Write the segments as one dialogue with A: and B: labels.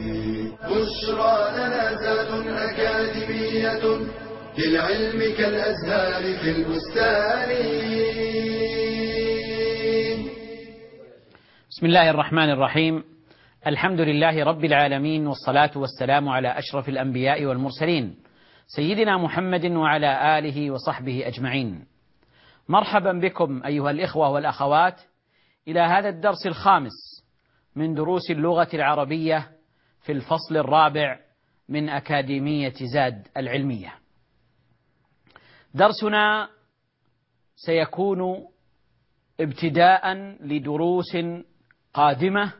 A: بشرى لنا زاد أكاديمية للعلم كالأزهار في البستان.
B: بسم الله الرحمن الرحيم. الحمد لله رب العالمين، والصلاة والسلام على أشرف الأنبياء والمرسلين سيدنا محمد وعلى آله وصحبه أجمعين. مرحبا بكم أيها الإخوة والأخوات إلى هذا الدرس الخامس من دروس اللغة العربية في الفصل الرابع من أكاديمية زاد العلمية. درسنا سيكون ابتداء لدروس قادمة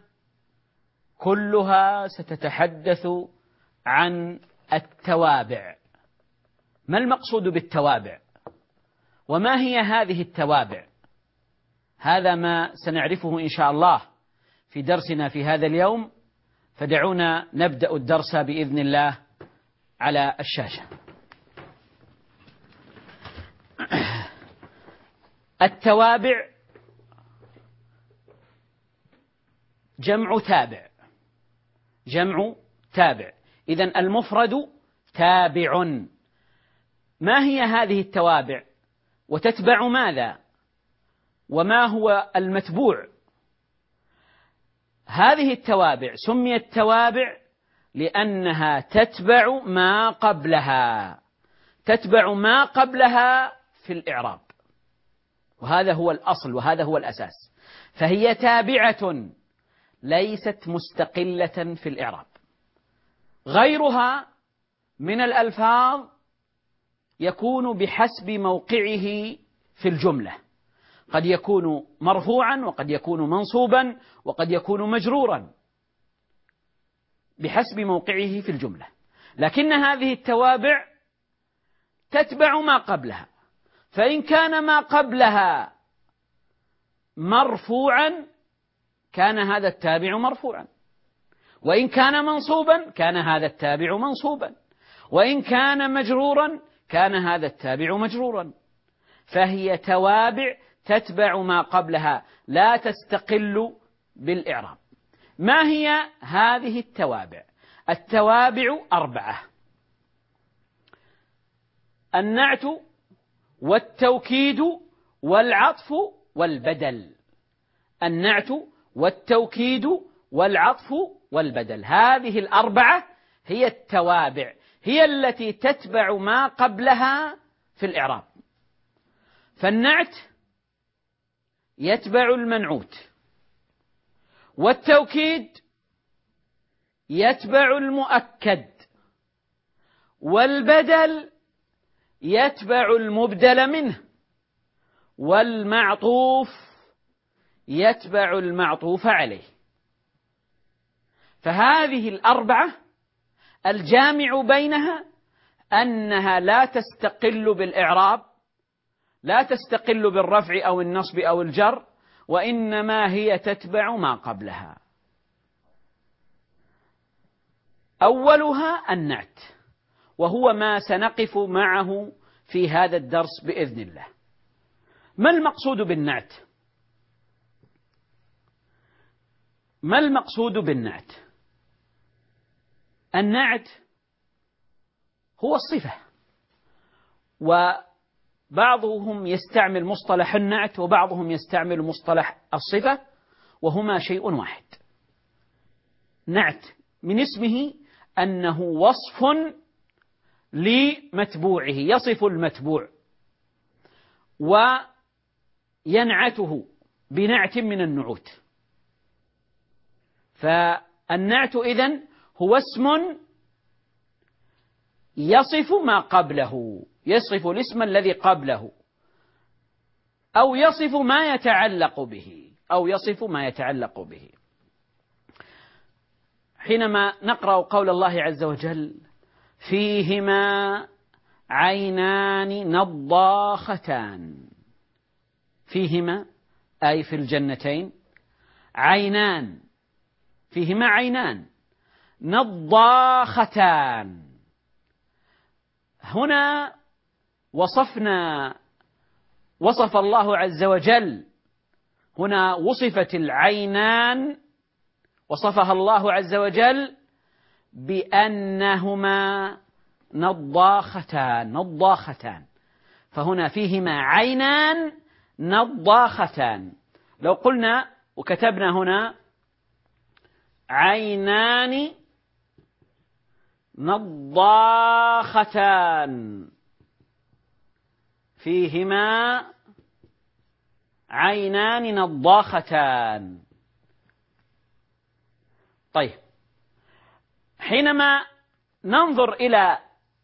B: كلها ستتحدث عن التوابع. ما المقصود بالتوابع؟ وما هي هذه التوابع؟ هذا ما سنعرفه إن شاء الله في درسنا في هذا اليوم، فدعونا نبدأ الدرس بإذن الله على الشاشة. التوابع جمع تابع، جمع تابع، إذن المفرد تابع. ما هي هذه التوابع؟ وتتبع ماذا؟ وما هو المتبوع؟ هذه التوابع سميت توابع لأنها تتبع ما قبلها، تتبع ما قبلها في الإعراب، وهذا هو الأصل وهذا هو الأساس. فهي تابعة ليست مستقلة في الإعراب. غيرها من الألفاظ يكون بحسب موقعه في الجملة، قد يكون مرفوعا وقد يكون منصوبا وقد يكون مجرورا بحسب موقعه في الجملة، لكن هذه التوابع تتبع ما قبلها. فإن كان ما قبلها مرفوعا كان هذا التابع مرفوعا، وإن كان منصوبا كان هذا التابع منصوبا، وإن كان مجرورا كان هذا التابع مجرورا. فهي توابع تتبع ما قبلها لا تستقل بالإعراب. ما هي هذه التوابع؟ التوابع 4: النعت والتوكيد والعطف والبدل. النعت والتوكيد والعطف والبدل، هذه 4 هي التوابع، هي التي تتبع ما قبلها في الإعراب. فالنعت يتبع المنعوت، والتوكيد يتبع المؤكد، والبدل يتبع المبدل منه، والمعطوف يتبع المعطوف عليه. فهذه 4 الجامع بينها أنها لا تستقل بالإعراب، لا تستقل بالرفع أو النصب أو الجر، وإنما هي تتبع ما قبلها. أولها النعت، وهو ما سنقف معه في هذا الدرس بإذن الله. ما المقصود بالنعت؟ ما المقصود بالنعت؟ النعت هو الصفة، وبعضهم يستعمل مصطلح النعت وبعضهم يستعمل مصطلح الصفة، وهما شيء واحد. نعت من اسمه أنه وصف لمتبوعه، يصف المتبوع وينعته بنعت من النعوت. فالنعت إذن هو اسم يصف ما قبله، يصف الاسم الذي قبله، أو يصف ما يتعلق به، أو يصف ما يتعلق به. حينما نقرأ قول الله عز وجل: فيهما عينان نضاختان، فيهما أي في الجنتين عينان، فيهما عينان نضاختان. هنا وصف الله عز وجل، هنا وصفت العينان، وصفها الله عز وجل بأنهما نضاختان، فهنا فيهما عينان نضاختان. لو قلنا وكتبنا هنا عينان نضاختان، فيهما عينان نضاختان. طيب، حينما ننظر إلى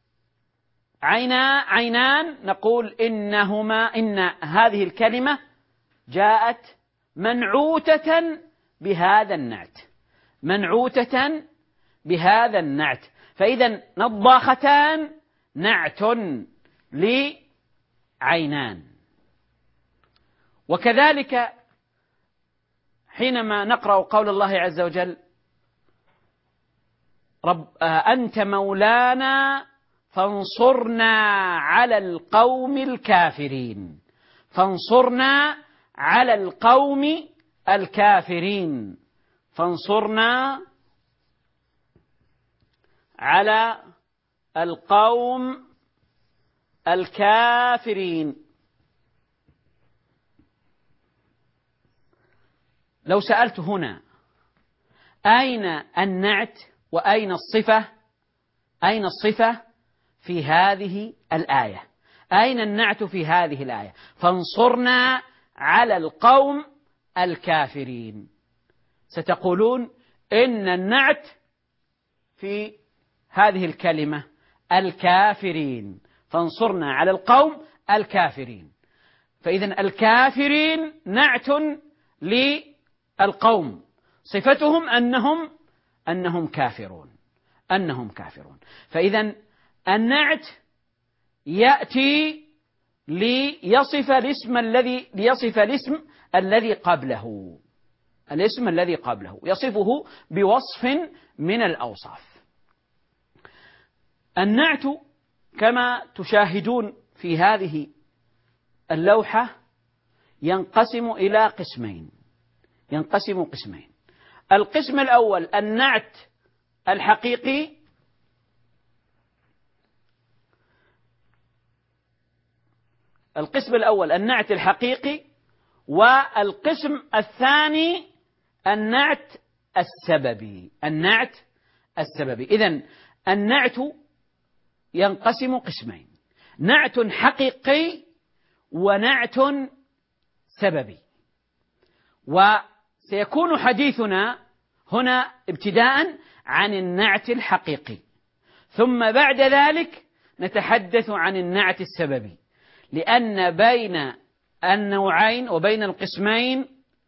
B: عينان نقول إن هذه الكلمة جاءت منعوتة بهذا النعت، منعوتة بهذا النعت. فإذا نضاختان نعت لعينان. وكذلك حينما نقرأ قول الله عز وجل أنت مولانا فانصرنا على القوم الكافرين، فانصرنا على القوم الكافرين، فانصرنا على القوم الكافرين. لو سألت هنا أين النعت وأين الصفة؟ أين الصفة في هذه الآية؟ أين النعت في هذه الآية؟ فانصرنا على القوم الكافرين. ستقولون إن النعت في هذه الكلمة الكافرين، فانصرنا على القوم الكافرين. فإذا الكافرين نعت للقوم، صفتهم أنهم كافرون، أنهم كافرون. فإذا النعت يأتي ليصف الاسم الذي قبله، الاسم الذي قبله يصفه بوصف من الأوصاف. النعت كما تشاهدون في هذه اللوحة ينقسم إلى قسمين، ينقسم قسمين. القسم الأول النعت الحقيقي، القسم الأول النعت الحقيقي، والقسم الثاني النعت السببي، النعت السببي. إذن النعت ينقسم قسمين، نعت حقيقي ونعت سببي. وسيكون حديثنا هنا ابتداء عن النعت الحقيقي، ثم بعد ذلك نتحدث عن النعت السببي، لأن بين النوعين وبين القسمين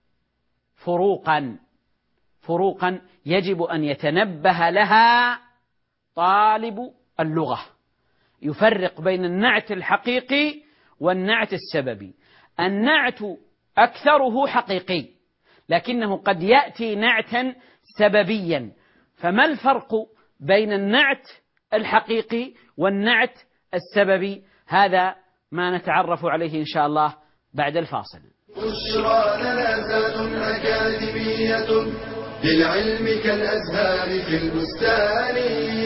B: فروقا يجب أن يتنبه لها طالب اللغة، يفرق بين النعت الحقيقي والنعت السببي. النعت أكثره حقيقي، لكنه قد يأتي نعتا سببيا. فما الفرق بين النعت الحقيقي والنعت السببي؟ هذا ما نتعرف عليه إن شاء الله بعد الفاصل.
A: بشرى لنا ذات أكاديمية للعلم كالأزهار في البستان.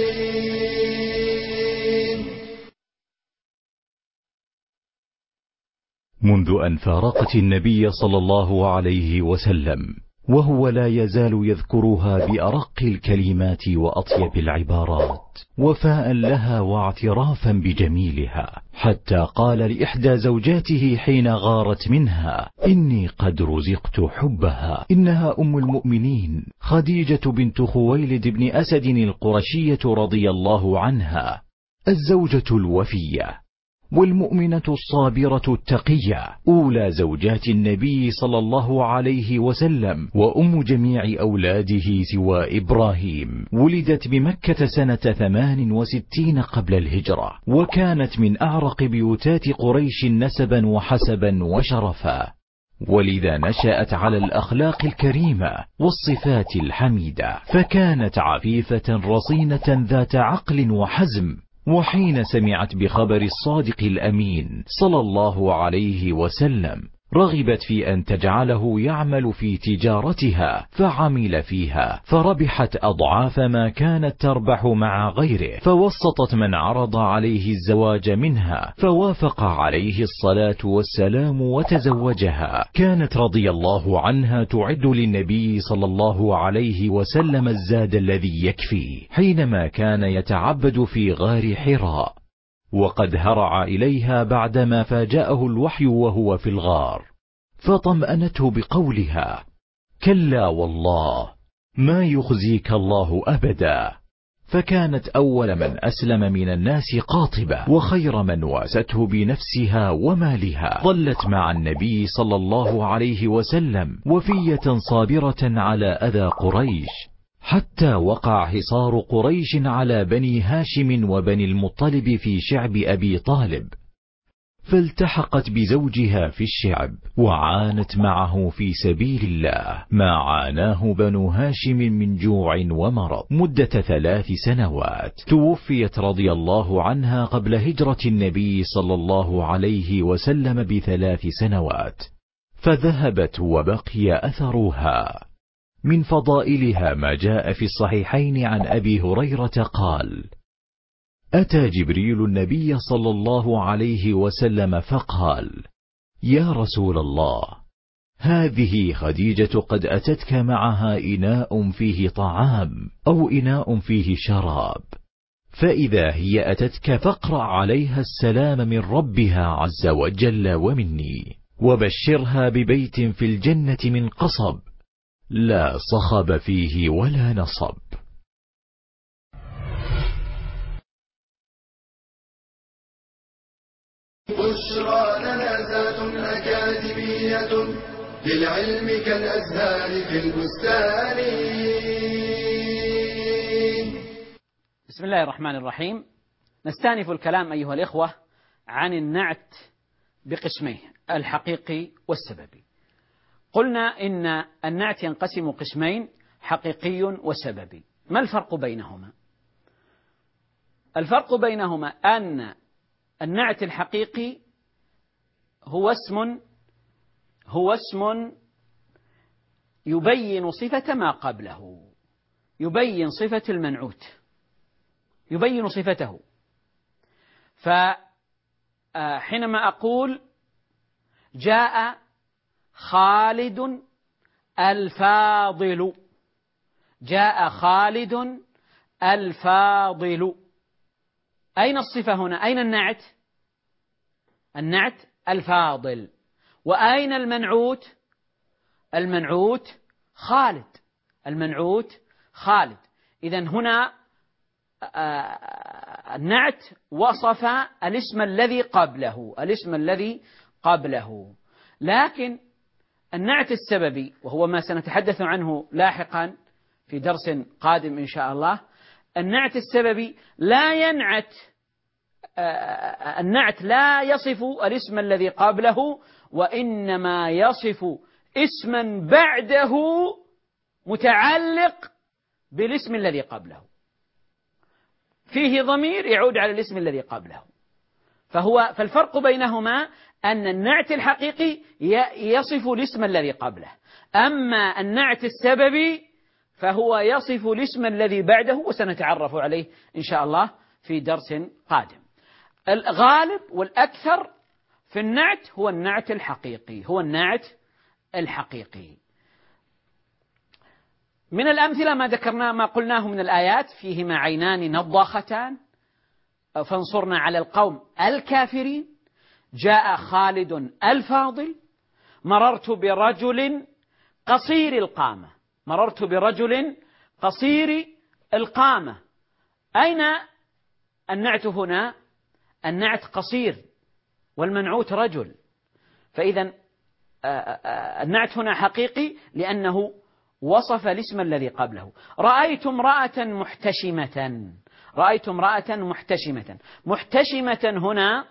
C: منذ أن فارقت النبي صلى الله عليه وسلم وهو لا يزال يذكرها بأرق الكلمات وأطيب العبارات وفاء لها واعترافا بجميلها، حتى قال لإحدى زوجاته حين غارت منها: إني قد رزقت حبها. إنها أم المؤمنين خديجة بنت خويلد بن أسد القرشية رضي الله عنها، الزوجة الوفية والمؤمنة الصابرة التقية، أولى زوجات النبي صلى الله عليه وسلم، وأم جميع أولاده سوى إبراهيم. ولدت بمكة سنة 68 قبل الهجرة، وكانت من أعرق بيوتات قريش نسبا وحسبا وشرفا، ولذا نشأت على الأخلاق الكريمة والصفات الحميدة، فكانت عفيفة رصينة ذات عقل وحزم. وحين سمعت بخبر الصادق الأمين صلى الله عليه وسلم رغبت في أن تجعله يعمل في تجارتها، فعمل فيها فربحت أضعاف ما كانت تربح مع غيره، فوسطت من عرض عليه الزواج منها، فوافق عليه الصلاة والسلام وتزوجها. كانت رضي الله عنها تعد للنبي صلى الله عليه وسلم الزاد الذي يكفي حينما كان يتعبد في غار حراء، وقد هرع إليها بعدما فاجأه الوحي وهو في الغار، فطمأنته بقولها: كلا والله ما يخزيك الله أبدا. فكانت أول من أسلم من الناس قاطبة، وخير من واسته بنفسها ومالها. ظلت مع النبي صلى الله عليه وسلم وفية صابرة على أذى قريش، حتى وقع حصار قريش على بني هاشم وبني المطلب في شعب أبي طالب، فالتحقت بزوجها في الشعب وعانت معه في سبيل الله ما عاناه بنو هاشم من جوع ومرض مدة 3 سنوات. توفيت رضي الله عنها قبل هجرة النبي صلى الله عليه وسلم ب3 سنوات، فذهبت وبقي أثرها. من فضائلها ما جاء في الصحيحين عن أبي هريرة قال: أتى جبريل النبي صلى الله عليه وسلم فقال: يا رسول الله، هذه خديجة قد أتتك معها إناء فيه طعام أو إناء فيه شراب، فإذا هي أتتك فاقرأ عليها السلام من ربها عز وجل ومني، وبشرها ببيت في الجنة من قصب لا صخب فيه ولا نصب.
A: بشرى لنا ذات أكاديمية للعلم كالأزهار في البستان.
B: بسم الله الرحمن الرحيم. نستأنف الكلام أيها الإخوة عن النعت بقسميه، الحقيقي والسببي. قلنا إن النعت ينقسم قسمين، حقيقي وسببي. ما الفرق بينهما؟ الفرق بينهما أن النعت الحقيقي هو اسم يبين صفة ما قبله، يبين صفة المنعوت، يبين صفته. فحينما أقول جاء خالد الفاضل، جاء خالد الفاضل، أين الصفة هنا؟ أين النعت؟ النعت الفاضل. وأين المنعوت؟ المنعوت خالد، المنعوت خالد. إذن هنا النعت وصف الاسم الذي قبله، الاسم الذي قبله. لكن النعت السببي، وهو ما سنتحدث عنه لاحقا في درس قادم إن شاء الله، النعت السببي لا ينعت، النعت لا يصف الاسم الذي قبله، وإنما يصف اسما بعده متعلق بالاسم الذي قبله، فيه ضمير يعود على الاسم الذي قبله. فالفرق بينهما أن النعت الحقيقي يصف الاسم الذي قبله، أما النعت السببي فهو يصف الاسم الذي بعده، وسنتعرف عليه إن شاء الله في درس قادم. الغالب والأكثر في النعت هو النعت الحقيقي، هو النعت الحقيقي. من الأمثلة ما ذكرناه، ما قلناه من الآيات: فيهما عينان نضاختان فانصرنا على القوم الكافرين، جاء خالد الفاضل، مررت برجل قصير القامة، مررت برجل قصير القامة. أين النعت هنا؟ النعت قصير والمنعوت رجل، فإذا النعت هنا حقيقي لأنه وصف الاسم الذي قبله. رأيت امرأة محتشمة، رأيت امرأة محتشمة. محتشمة هنا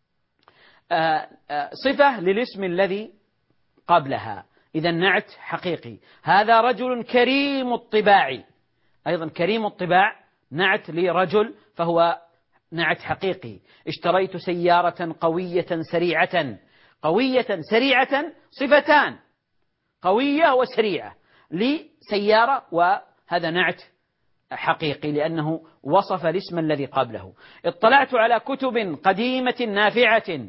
B: صفة للاسم الذي قبلها، إذا نعت حقيقي. هذا رجل كريم الطباع، أيضا كريم الطباع نعت لرجل، فهو نعت حقيقي. اشتريت سيارة قوية سريعة، قوية سريعة صفتان، قوية وسريعة لسيارة، وهذا نعت حقيقي لأنه وصف الاسم الذي قبله. اطلعت على كتب قديمة نافعة،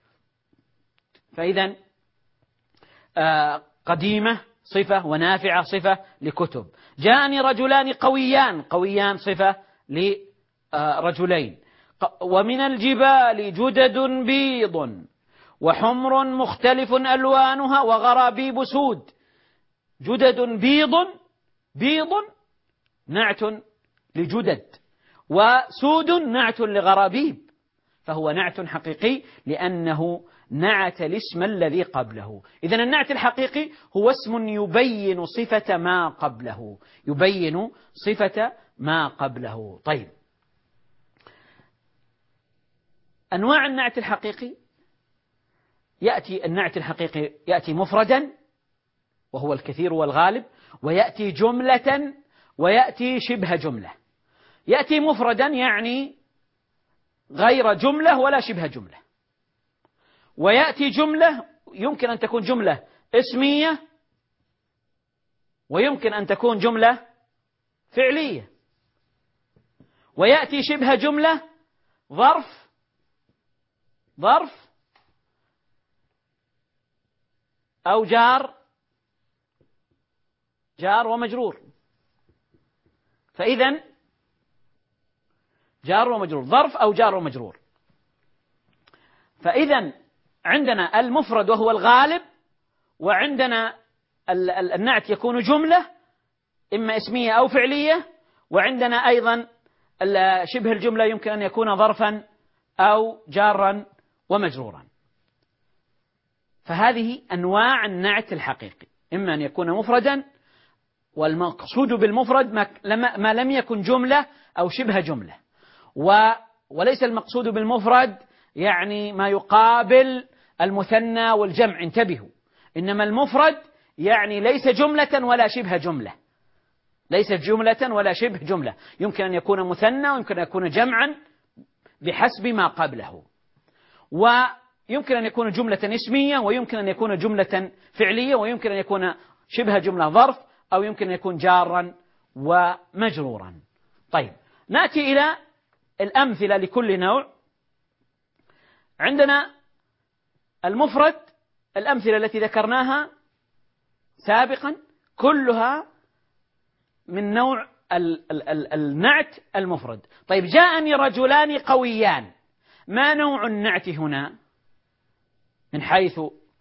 B: فإذا قديمة صفة ونافعة صفة لكتب. جاءني رجلان قويان، قويان صفة لرجلين. ومن الجبال جدد بيض وحمر مختلف ألوانها وغرابيب سود. جدد بيض نعت لجدد، وسود نعت لغرابيب، فهو نعت حقيقي لأنه نعت الاسم الذي قبله. إذن النعت الحقيقي هو اسم يبين صفة ما قبله، يبين صفة ما قبله. طيب، أنواع النعت الحقيقي: يأتي النعت الحقيقي يأتي مفردا وهو الكثير والغالب، ويأتي جملة، ويأتي شبه جملة. يأتي مفردا يعني غير جملة ولا شبه جملة، ويأتي جملة يمكن أن تكون جملة اسمية، ويمكن أن تكون جملة فعلية. ويأتي شبه جملة ظرف أو جار ومجرور. فإذن جار ومجرور، ظرف أو جار ومجرور. فإذن عندنا المفرد وهو الغالب، وعندنا النعت يكون جملة إما اسمية أو فعلية، وعندنا أيضا شبه الجملة يمكن أن يكون ظرفا أو جارا ومجرورا. فهذه أنواع النعت الحقيقي، إما أن يكون مفردا، والمقصود بالمفرد ما لم يكن جملة أو شبه جملة، وليس المقصود بالمفرد يعني ما يقابل المثنى والجمع، انتبهوا، إنما المفرد يعني ليس جملة ولا شبه جملة، ليس جملة ولا شبه جملة، يمكن أن يكون مثنى ويمكن أن يكون جمعا بحسب ما قبله، ويمكن أن يكون جملة اسمية، ويمكن أن يكون جملة فعلية، ويمكن أن يكون شبه جملة ظرف، أو يمكن أن يكون جارا ومجرورا. طيب، نأتي إلى الأمثلة لكل نوع. عندنا المفرد، الأمثلة التي ذكرناها سابقا كلها من نوع النعت المفرد. طيب، جاءني رجلان قويان، ما نوع النعت هنا من حيث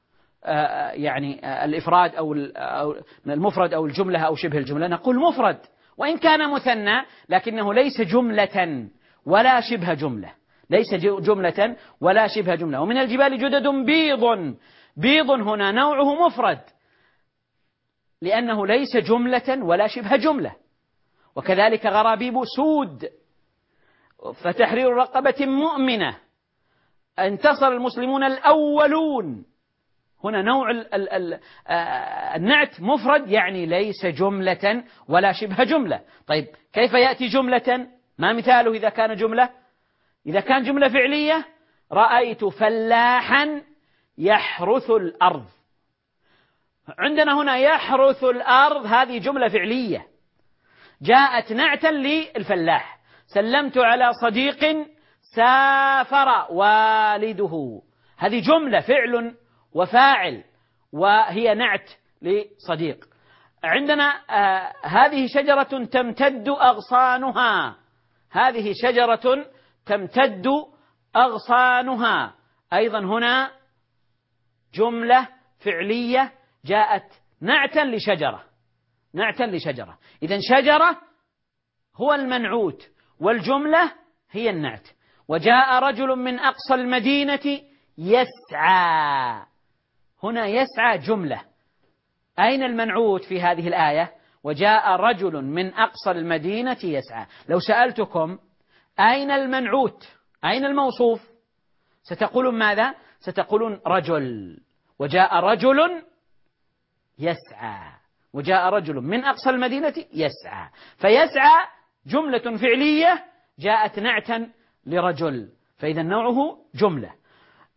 B: يعني الإفراد أو المفرد أو الجملة أو شبه الجملة؟ نقول مفرد، وإن كان مثنى لكنه ليس جملة ولا شبه جملة، ليس جملة ولا شبه جملة. ومن الجبال جدد بيض هنا نوعه مفرد لأنه ليس جملة ولا شبه جملة. وكذلك غرابيب سود، فتحرير رقبة مؤمنة، انتصر المسلمون الأولون. هنا نوع النعت مفرد يعني ليس جملة ولا شبه جملة. طيب، كيف يأتي جملة؟ ما مثاله إذا كان جملة؟ إذا كان جملة فعلية: رأيت فلاحا يحرث الأرض. عندنا هنا يحرث الأرض، هذه جملة فعلية جاءت نعتا للفلاح. سلمت على صديق سافر والده، هذه جملة فعل وفاعل، وهي نعت لصديق. عندنا هذه شجرة تمتد أغصانها، هذه شجرة تمتد أغصانها، أيضا هنا جملة فعلية جاءت نعتا لشجرة، نعتا لشجرة. إذن شجرة هو المنعوت، والجملة هي النعت. وجاء رجل من أقصى المدينة يسعى، هنا يسعى جملة. أين المنعوت في هذه الآية؟ وجاء رجل من أقصى المدينة يسعى. لو سألتكم أين المنعوت، أين الموصوف، ستقولون ماذا؟ ستقولون رجل. وجاء رجل يسعى، وجاء رجل من أقصى المدينة يسعى. فيسعى جملة فعلية جاءت نعتا لرجل، فإذا نوعه جملة.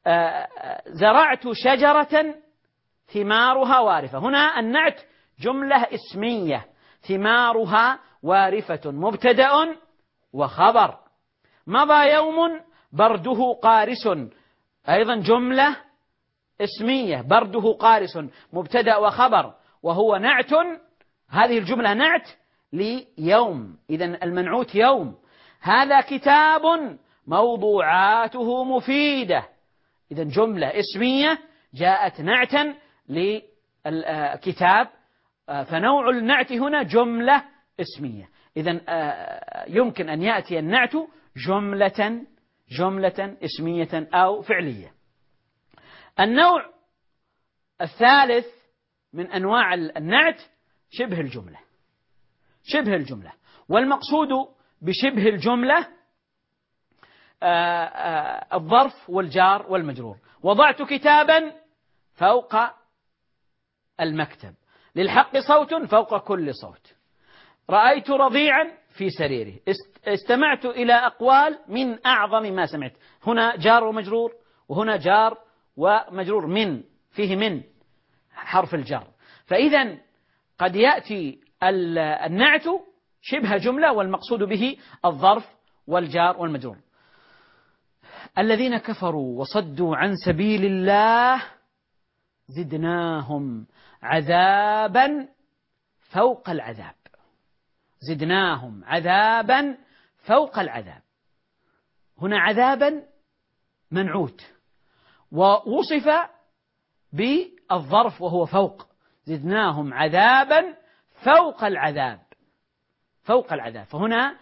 B: زرعت شجرة ثمارها وارفة. هنا النعت جملة اسمية، ثمارها وارفة مبتدأ وخبر. مضى يوم برده قارس، أيضا جملة اسمية، برده قارس مبتدأ وخبر، وهو نعت. هذه الجملة نعت ليوم، إذن المنعوت يوم. هذا كتاب موضوعاته مفيدة، إذن جملة اسمية جاءت نعتا للكتاب، فنوع النعت هنا جملة اسمية. إذن يمكن أن يأتي النعت جملة اسمية أو فعلية. النوع الثالث من أنواع النعت شبه الجملة. والمقصود بشبه الجملة الظرف والجار والمجرور. وضعت كتابا فوق المكتب، للحق صوت فوق كل صوت، رأيت رضيعا في سريره، استمعت إلى أقوال من أعظم ما سمعت. هنا جار ومجرور، وهنا جار ومجرور، من فيه من حرف الجر. فإذا قد يأتي النعت شبه جملة والمقصود به الظرف والجار والمجرور. الذين كفروا وصدوا عن سبيل الله زدناهم عذابا فوق العذاب، زدناهم عذابا فوق العذاب. هنا عذابا منعوت، ووصف بالظرف وهو فوق، زدناهم عذابا فوق العذاب، فهنا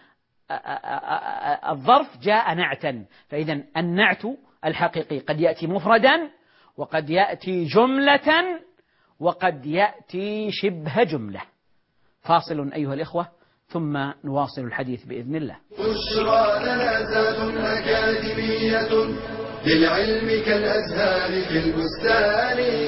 B: الظرف جاء نعتا. فإذا النعت الحقيقي قد يأتي مفردا، وقد يأتي جملة، وقد يأتي شبه جملة. فاصل أيها الإخوة، ثم نواصل الحديث بإذن الله.
A: بشرى لنا ذات أكاديمية للعلم كالأزهار في البستان.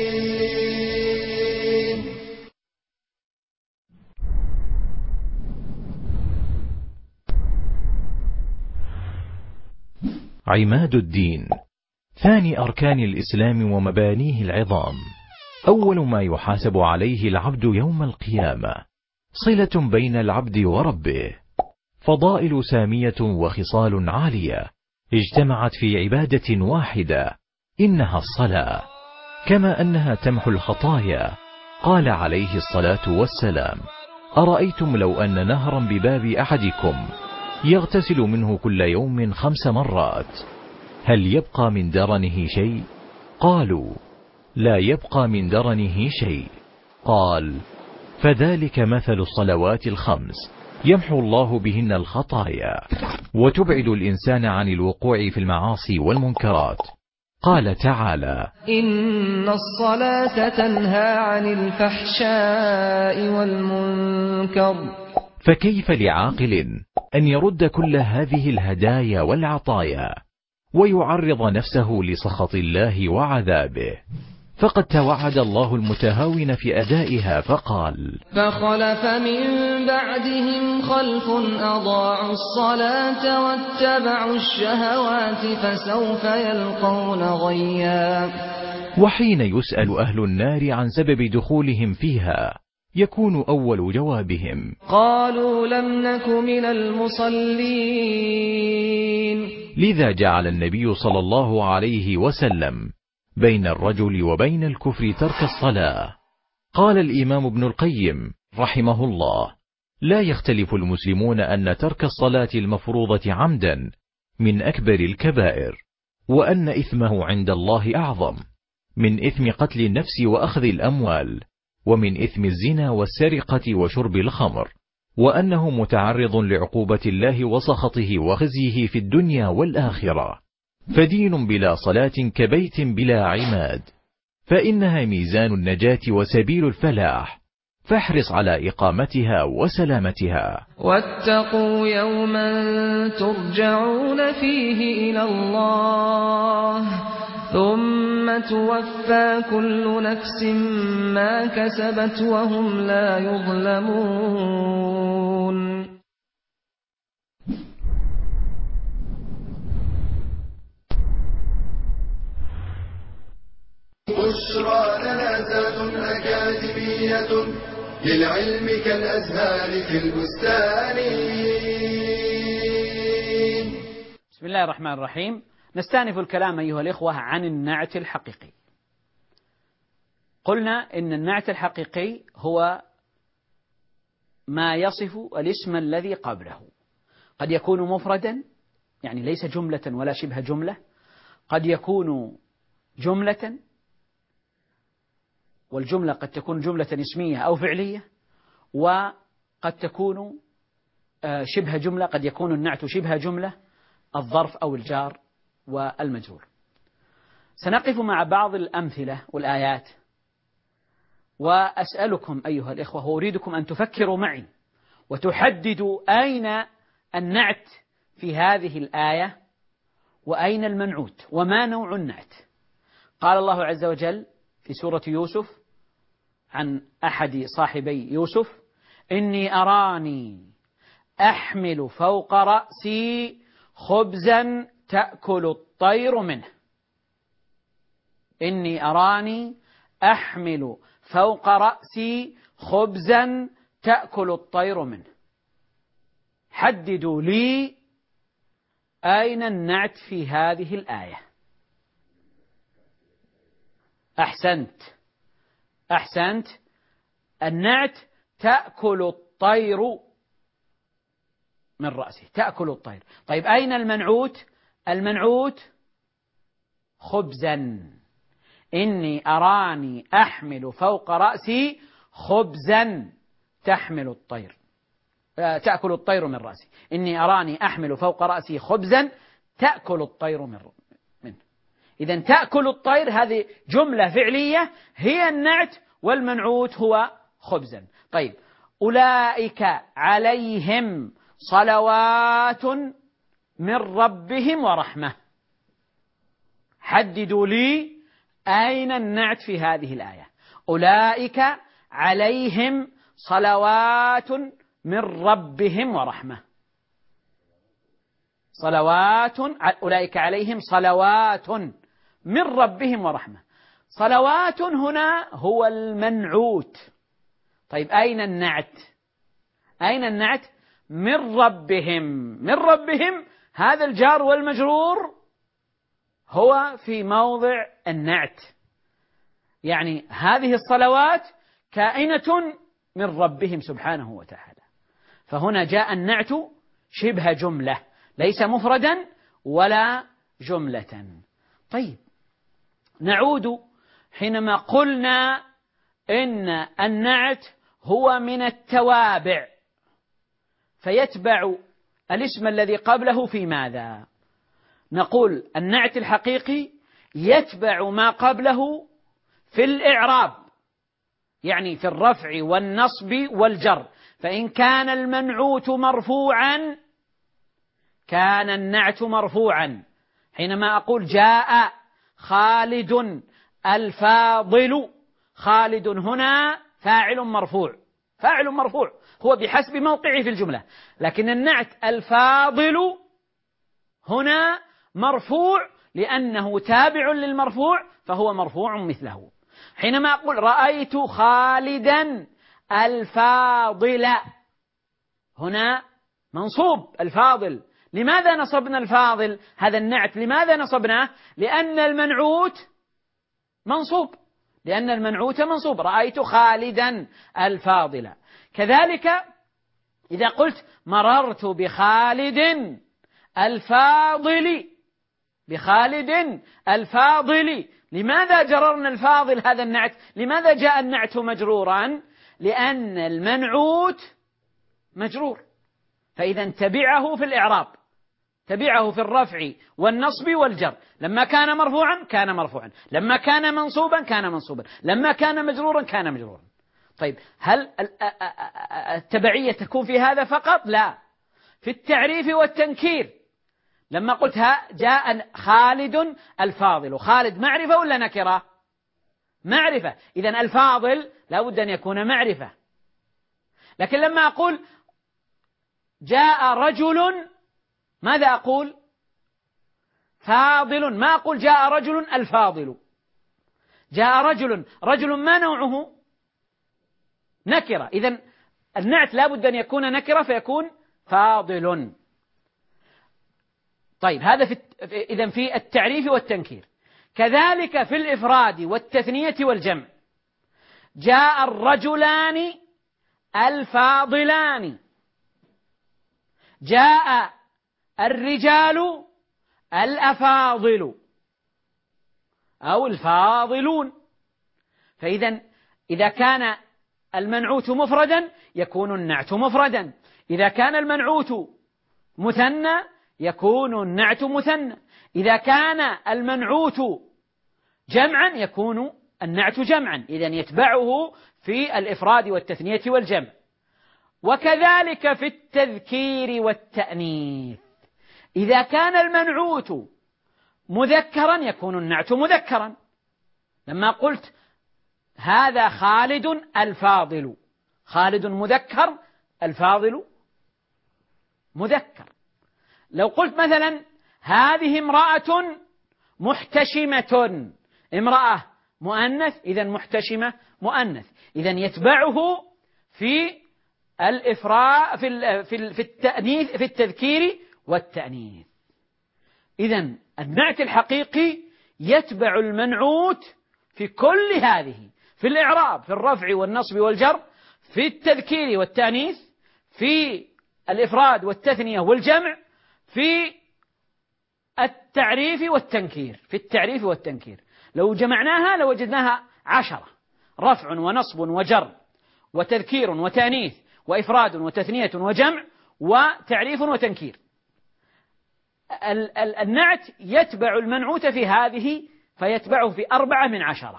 C: عماد الدين، ثاني أركان الإسلام ومبانيه العظام، أول ما يحاسب عليه العبد يوم القيامة، صلة بين العبد وربه، فضائل سامية وخصال عالية اجتمعت في عبادة واحدة، إنها الصلاة، كما أنها تمحو الخطايا. قال عليه الصلاة والسلام: أرأيتم لو أن نهرا بباب أحدكم يغتسل منه كل يوم 5 مرات، هل يبقى من درنه شيء؟ قالوا: لا يبقى من درنه شيء. قال: فذلك مثل الصلوات 5 يمحو الله بهن الخطايا وتبعد الإنسان عن الوقوع في المعاصي والمنكرات. قال تعالى:
D: إن الصلاة تنهى عن الفحشاء والمنكر.
C: فكيف لعاقل أن يرد كل هذه الهدايا والعطايا ويعرض نفسه لسخط الله وعذابه؟ فقد توعد الله المتهاون في أدائها فقال:
D: فخلف من بعدهم خلف أضاعوا الصلاة واتبعوا الشهوات فسوف يلقون غيا.
C: وحين يسأل أهل النار عن سبب دخولهم فيها يكون أول جوابهم:
D: قالوا لم نك من المصلين.
C: لذا جعل النبي صلى الله عليه وسلم بين الرجل وبين الكفر ترك الصلاة. قال الإمام ابن القيم رحمه الله: لا يختلف المسلمون أن ترك الصلاة المفروضة عمدا من أكبر الكبائر، وأن إثمه عند الله أعظم من إثم قتل النفس وأخذ الأموال، ومن إثم الزنا والسرقة وشرب الخمر، وأنه متعرض لعقوبة الله وسخطه وخزيه في الدنيا والآخرة. فدين بلا صلاة كبيت بلا عماد، فإنها ميزان النجاة وسبيل الفلاح، فاحرص على إقامتها وسلامتها.
D: واتقوا يوما ترجعون فيه إلى الله ثم توفى كل نفس ما كسبت وهم لا يظلمون.
A: أكاديمية للعلم كالأزهار في البستان.
B: بسم الله الرحمن الرحيم. نستأنف الكلام أيها الإخوة عن النعت الحقيقي. قلنا إن النعت الحقيقي هو ما يصف الاسم الذي قبله، قد يكون مفردا يعني ليس جملة ولا شبه جملة، قد يكون جملة، والجملة قد تكون جملة اسمية أو فعلية، وقد تكون شبه جملة، قد يكون النعت شبه جملة، الظرف أو الجار والمجرور. سنقف مع بعض الأمثلة والآيات، وأسألكم أيها الإخوة وأريدكم أن تفكروا معي وتحددوا أين النعت في هذه الآية وأين المنعوت وما نوع النعت. قال الله عز وجل في سورة يوسف عن أحد صاحبي يوسف: إني أراني أحمل فوق رأسي خبزا تأكل الطير منه. إني أراني أحمل فوق رأسي خبزا تأكل الطير منه. حددوا لي أين النعت في هذه الآية. أحسنت. النعت تأكل الطير من رأسه، تأكل الطير. طيب أين المنعوت؟ المنعوت خبزا. إني أراني أحمل فوق رأسي خبزا تأكل الطير من رأسي. إني أراني أحمل فوق رأسي خبزا تأكل الطير منه. إذن تأكل الطير هذه جملة فعلية هي النعت، والمنعوت هو خبزا. طيب أولئك عليهم صلوات من ربهم ورحمة. حددوا لي أين النعت في هذه الآية. أولئك عليهم صلوات من ربهم ورحمة. أولئك عليهم صلوات من ربهم ورحمة. صلوات هنا هو المنعوت. طيب أين النعت؟ من ربهم هذا الجار والمجرور هو في موضع النعت، يعني هذه الصلوات كائنة من ربهم سبحانه وتعالى. فهنا جاء النعت شبه جملة، ليس مفردا ولا جملة. طيب نعود حينما قلنا إن النعت هو من التوابع، فيتبع الاسم الذي قبله في ماذا؟ نقول النعت الحقيقي يتبع ما قبله في الإعراب، يعني في الرفع والنصب والجر. فإن كان المنعوت مرفوعا كان النعت مرفوعا. حينما أقول جاء خالد الفاضل، خالد هنا فاعل مرفوع هو بحسب موقعه في الجملة، لكن النعت الفاضل هنا مرفوع لأنه تابع للمرفوع فهو مرفوع مثله. حينما أقول رأيت خالدا الفاضل هنا منصوب الفاضل. لماذا نصبنا الفاضل هذا النعت؟ لماذا نصبناه؟ لأن المنعوت منصوب. رأيت خالدا الفاضل. كذلك إذا قلت مررت بخالد الفاضل، لماذا جررنا الفاضل هذا النعت؟ لماذا جاء النعت مجرورا؟ لأن المنعوت مجرور، فإذا تبعه في الإعراب، تبعه في الرفع والنصب والجر. لما كان مرفوعا كان مرفوعا، لما كان منصوبا كان منصوبا، لما كان مجرورا كان مجرورا. طيب هل التبعية تكون في هذا فقط؟ لا، في التعريف والتنكير. لما قلت جاء خالد الفاضل، خالد معرفة ولا نكرة؟ معرفة، إذن الفاضل لا بد أن يكون معرفة. لكن لما أقول جاء رجل ماذا أقول؟ فاضل، ما أقول جاء رجل الفاضل. جاء رجل ما نوعه؟ نكرة، إذن النعت لا بد أن يكون نكرة فيكون فاضل. طيب هذا إذن في التعريف والتنكير. كذلك في الإفراد والتثنية والجمع، جاء الرجلان الفاضلان، جاء الرجال الأفاضل أو الفاضلون. فإذا إذا كان المنعوت مفردا يكون النعت مفردا، إذا كان المنعوت مثنى يكون النعت مثنى، إذا كان المنعوت جمعا يكون النعت جمعا، إذن يتبعه في الإفراد والتثنية والجمع. وكذلك في التذكير والتأنيث، إذا كان المنعوت مذكرا يكون النعت مذكرا. لما قلت هذا خالد الفاضل، خالد مذكر، الفاضل مذكر. لو قلت مثلا هذه امرأة محتشمة، امرأة مؤنث، إذن محتشمة مؤنث، إذن يتبعه في الإفراء في التأنيث في التذكير والتأنيث. إذن النعت الحقيقي يتبع المنعوت في كل هذه، في الإعراب، في الرفع والنصب والجر، في التذكير والتأنيث، في الإفراد والتثنية والجمع، في التعريف والتنكير، في التعريف والتنكير. لو جمعناها لوجدناها 10: رفع ونصب وجر وتذكير وتأنيث وإفراد وتثنية وجمع وتعريف وتنكير. النعت يتبع المنعوت في هذه فيتبعه في 4 من 10،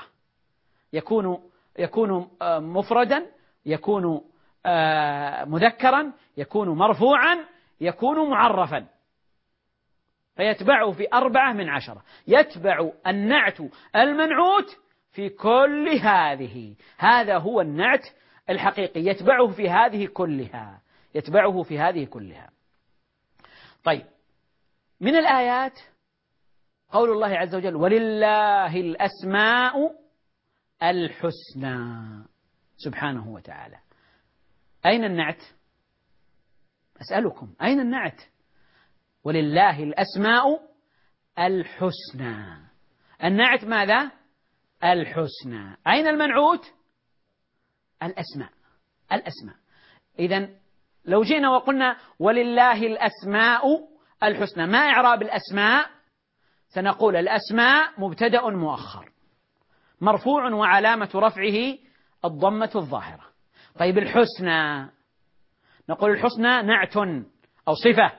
B: يكون مفردا، يكون مذكرا، يكون مرفوعا، يكون معرفا، فيتبعه في 4 من 10. يتبع النعت المنعوت في كل هذه، هذا هو النعت الحقيقي، يتبعه في هذه كلها، يتبعه في هذه كلها. طيب، من الآيات قول الله عز وجل: ولله الأسماء الحسنى، سبحانه وتعالى. أين النعت؟ أسألكم أين النعت؟ ولله الأسماء الحسنى، النعت ماذا؟ الحسنى. أين المنعوت؟ الأسماء، الأسماء. إذن لو جينا وقلنا ولله الأسماء الحسنى، ما إعراب الأسماء؟ سنقول الأسماء مبتدأ مؤخر مرفوع وعلامة رفعه الضمة الظاهرة. طيب الحسنى، نقول الحسنى نعت أو صفة،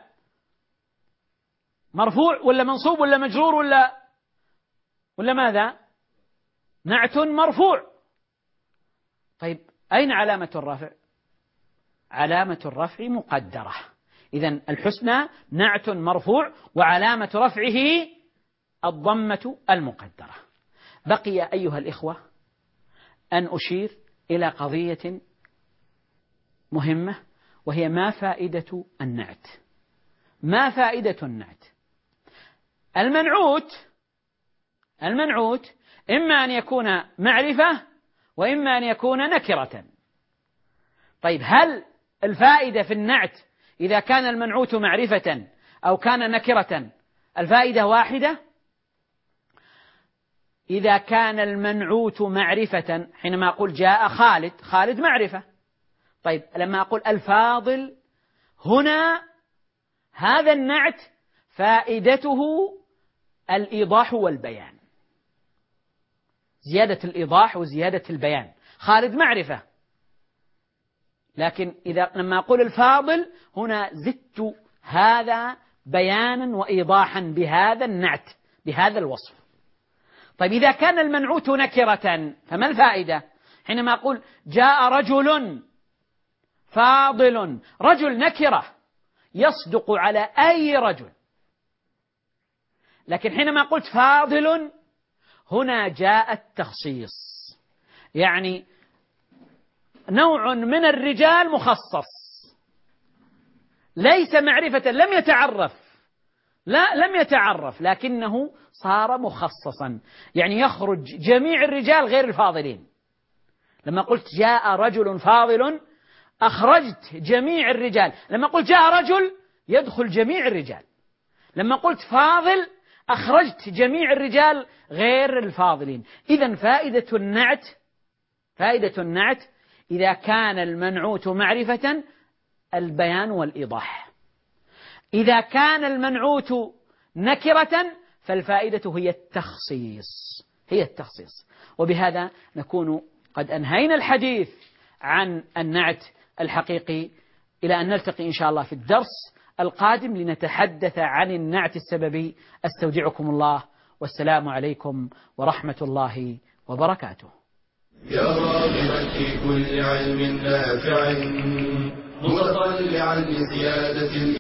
B: مرفوع ولا منصوب ولا مجرور ولا ماذا؟ نعت مرفوع. طيب أين علامة الرفع؟ علامة الرفع مقدرة. إذن الحسنى نعت مرفوع وعلامة رفعه الضمة المقدرة. بقي أيها الإخوة أن أشير إلى قضية مهمة، وهي ما فائدة النعت؟ ما فائدة النعت؟ المنعوت إما أن يكون معرفة وإما أن يكون نكرة. طيب هل الفائدة في النعت إذا كان المنعوت معرفة أو كان نكرة الفائدة واحدة؟ إذا كان المنعوت معرفة، حينما أقول جاء خالد، خالد معرفة. طيب لما أقول الفاضل، هنا هذا النعت فائدته الإيضاح والبيان، زيادة الإيضاح وزيادة البيان. خالد معرفة، لكن لما أقول الفاضل هنا زدت هذا بيانا وإيضاحا بهذا النعت، بهذا الوصف. طيب إذا كان المنعوت نكرة فما الفائدة؟ حينما أقول جاء رجل فاضل، رجل نكرة يصدق على أي رجل، لكن حينما قلت فاضل هنا جاء التخصيص، يعني نوع من الرجال مخصص، ليس معرفة، لم يتعرف لكنه صار مخصصا، يعني يخرج جميع الرجال غير الفاضلين. لما قلت جاء رجل فاضل أخرجت جميع الرجال. لما قلت جاء رجل يدخل جميع الرجال. لما قلت فاضل أخرجت جميع الرجال غير الفاضلين. إذن فائدة النعت إذا كان المنعوت معرفة البيان والإيضاح. إذا كان المنعوت نكرة فالفائدة هي التخصيص. وبهذا نكون قد أنهينا الحديث عن النعت الحقيقي، إلى أن نلتقي إن شاء الله في الدرس القادم لنتحدث عن النعت السببي. أستودعكم الله، والسلام عليكم ورحمة الله وبركاته.
A: يا راغبا في كل علم نافع متطلعا لزيادة